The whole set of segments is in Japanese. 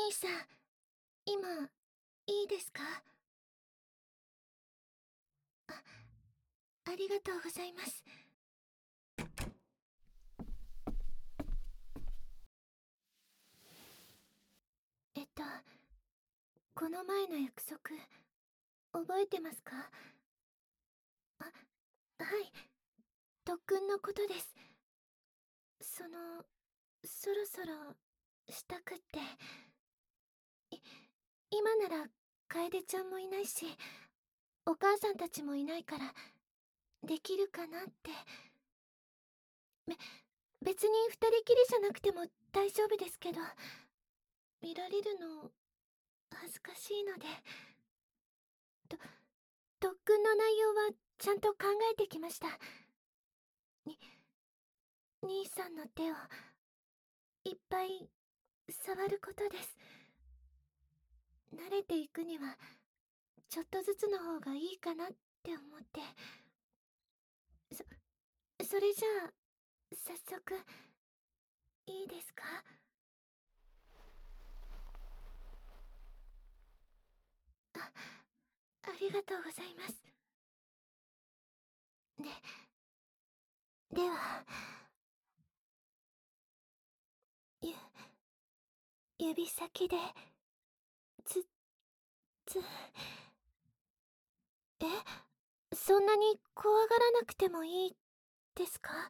兄さん、今、いいですか？ありがとうございます。この前の約束、覚えてますか？はい、特訓のことです。そろそろ、したくって。今なら、楓ちゃんもいないし、お母さんたちもいないから、できるかなって。別に二人きりじゃなくても大丈夫ですけど、見られるの、恥ずかしいので。と、特訓の内容はちゃんと考えてきました。兄さんの手をいっぱい触ることです。慣れていくにはちょっとずつの方がいいかなって思って。それじゃあ早速いいですか？ありがとうございます。では、指先でつつえ、そんなに怖がらなくてもいいですか？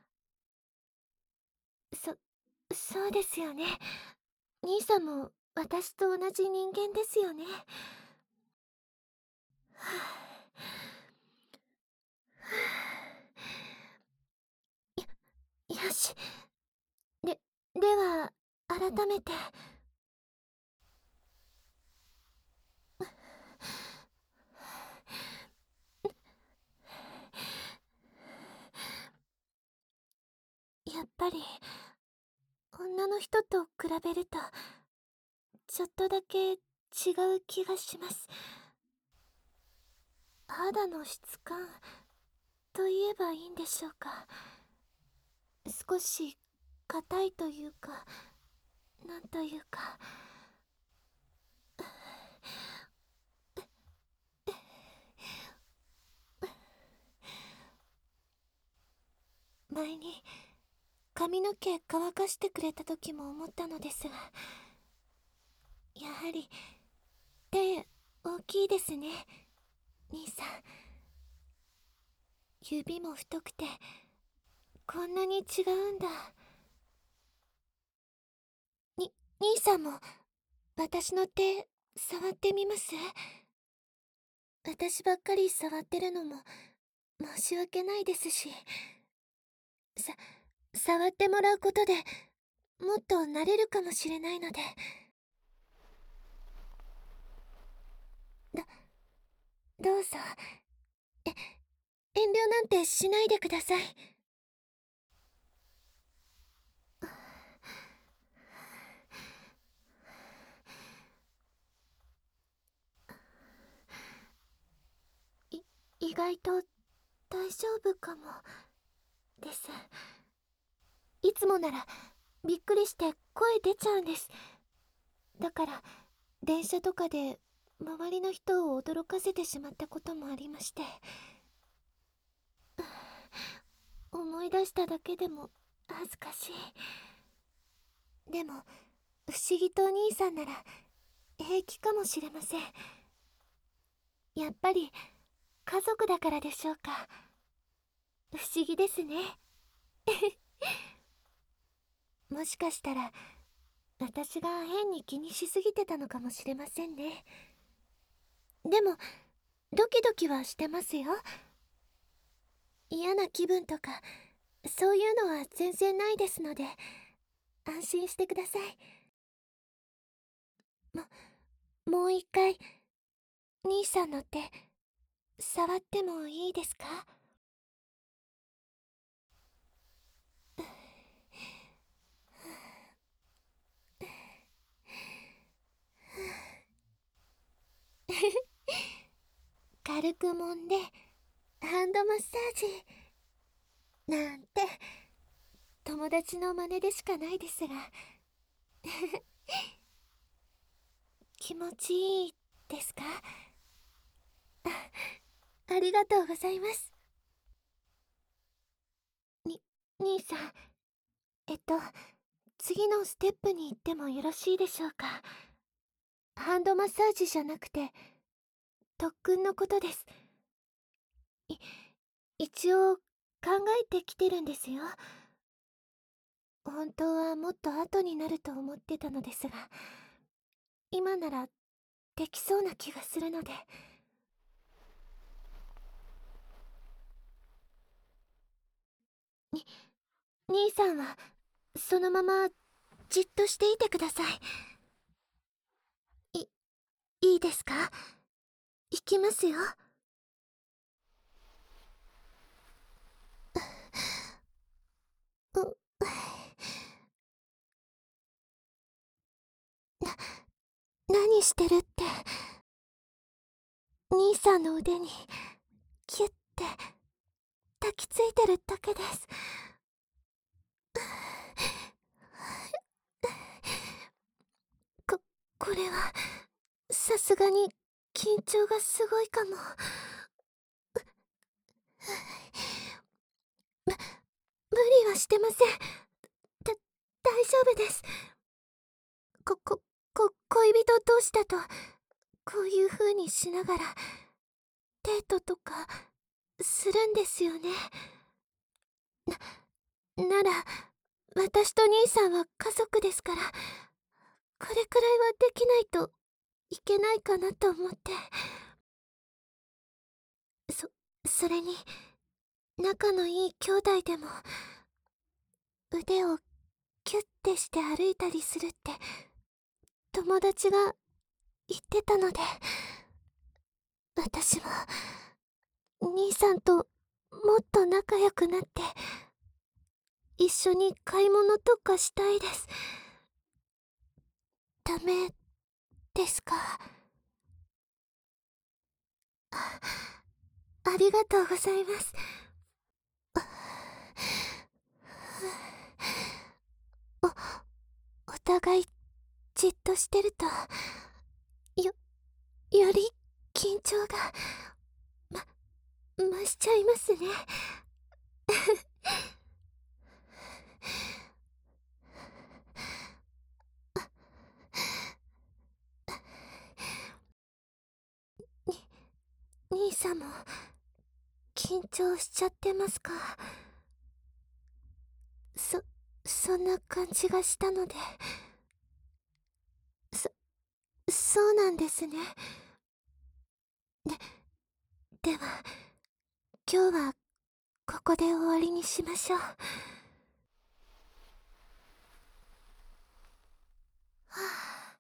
そうですよね。兄さんも私と同じ人間ですよね。はよし。で、では、改めて。やっぱり、女の人と比べると、ちょっとだけ違う気がします。肌の質感と言えばいいんでしょうか。少し硬いというか、なんというか。前に髪の毛乾かしてくれた時も思ったのですが、やはり手大きいですね、兄さん。指も太くてこんなに違うんだ。兄さんも私の手触ってみます？私ばっかり触ってるのも申し訳ないですし、触ってもらうことでもっと慣れるかもしれないので。どうぞ。え遠慮なんてしないでください。意外と大丈夫かもです。いつもならびっくりして声出ちゃうんです。だから電車とかで周りの人を驚かせてしまったこともありまして、思い出しただけでも恥ずかしい。でも不思議とお兄さんなら平気かもしれません。やっぱり家族だからでしょうか。不思議ですね。もしかしたら私が変に気にしすぎてたのかもしれませんね。でもドキドキはしてますよ。嫌な気分とかそういうのは全然ないですので、安心してください。もう一回兄さんの手触ってもいいですか？軽く揉んでハンドマッサージなんて友達の真似でしかないですが。 気持ちいいですか？ありがとうございます。兄さん、次のステップに行ってもよろしいでしょうか？ハンドマッサージじゃなくて、特訓のことです。い、一応考えてきてるんですよ。本当はもっと後になると思ってたのですが、今ならできそうな気がするので。兄さんはそのままじっとしていてください。いいですか？行きますよ。う何してるって。兄さんの腕にキュッて抱きついてるだけです。ここれはさすがに緊張がすごいかも。無理はしてません。大丈夫です。ここ恋人同士だとこういう風にしながらデートとかするんですよね。なら私と兄さんは家族ですから、これくらいはできないといけないかなと思って。それに仲のいい兄弟でも腕をキュッてして歩いたりするって友達が言ってたので、私も兄さんともっと仲良くなって一緒に買い物とかしたいです。ダメですか？ありがとうございます。お互いじっとしてるとより緊張が増しちゃいますね。兄さんも緊張しちゃってますか？そんな感じがしたので。そうなんですね。では今日はここで終わりにしましょう。はあ、は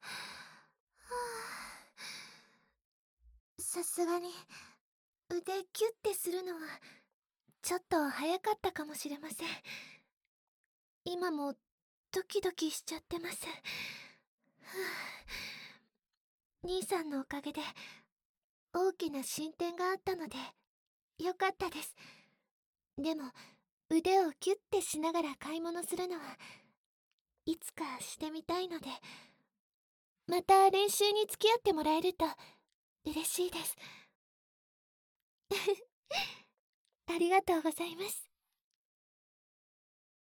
あ、さすがに腕キュッてするのはちょっと早かったかもしれません。今もドキドキしちゃってます。はあ、兄さんのおかげで大きな進展があったのでよかったです。でも腕をキュッてしながら買い物するのはいつかしてみたいので、また練習に付き合ってもらえると嬉しいです。ありがとうございます。